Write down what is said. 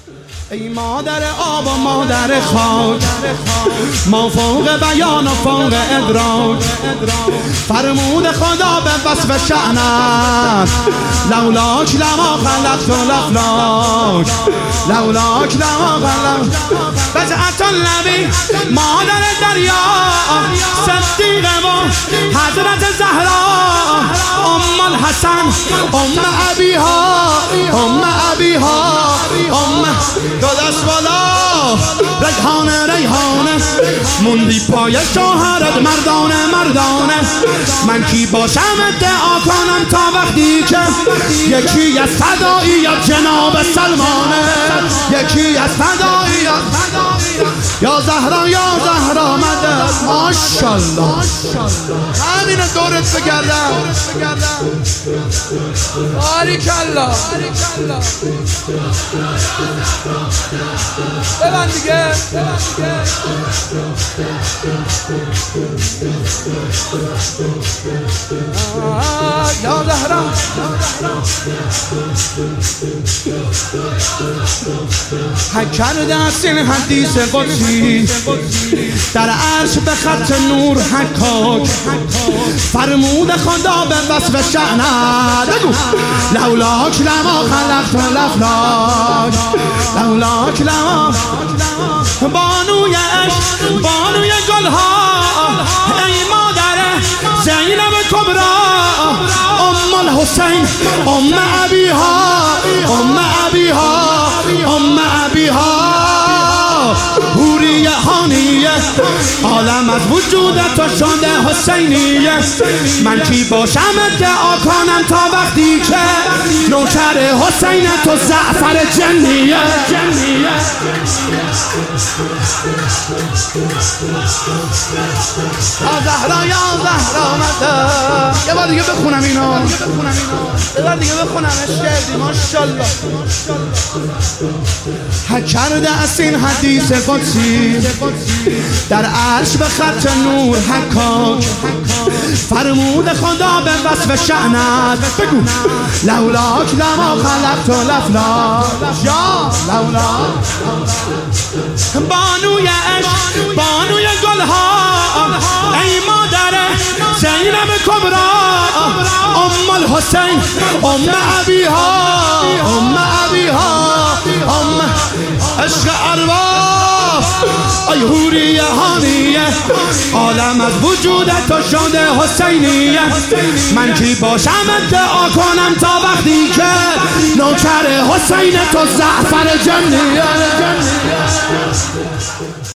ای مادر آب و مادر خاک، ما فوق بیان و فوق ادراک، فرمود خدا به وصف شأنت، لولاک لما خلقت الافلاک، لولاک لما خلقت. بجعت النبی مادر دریا، صدیقه و حضرت زهرا، ام الحسن ام ابیها، ام ابیها، ام دو دست بالا، ریحانه ریحانه، موندی پای شوهرت مردانه مردانه. من کی باشم ادعا کنم تا وقتی که یکی از فداییات جناب سلمانه، یکی از فداییات یا زهرا یا زهرا مدد. ماشالله همینه دورت بگردم. باریکالله ببند دیگه. یا زهرا حک کرده است این حدیث قدسی، در عرش به خط نور حکاک، فرمود خدا به وصف شأنت، لولاک لما خلقت الافلاک، لولاک لما. بانوی عشق بانوی گلها، ای مادر زینب کبرا، ام الحسین ام ابیها، ام ابیها، ام ابیها، حوریه هانیه، عالم از وجود تو شده حسینیه. من کی باشم ادعا کنم تا وقتی که نوکر حسین تو زعفر جنیه. یا زهرا یا زهرا مدد. یه بار دیگه بخونم اینو، یه بار دیگه بخونم. عشق کردی ماشالله. حک کرده است این حدیث قدسی، در عرش به خط نور حکاک، فرمود خدا به وصف شأنت، بگو لولاک لما خلقت الافلاک، یا لولاک. بانوی عشق بانوی گلها، ای مادر زینب کبرا، ام الحسین ام ابیها، ام ابیها، ام عشق ارواح، ای حوریه هانیه، عالم از وجود تو شده حسینیه. من کی باشم ادعا کنم تا وقتی که نوکر حسین تو زعفر جنیه.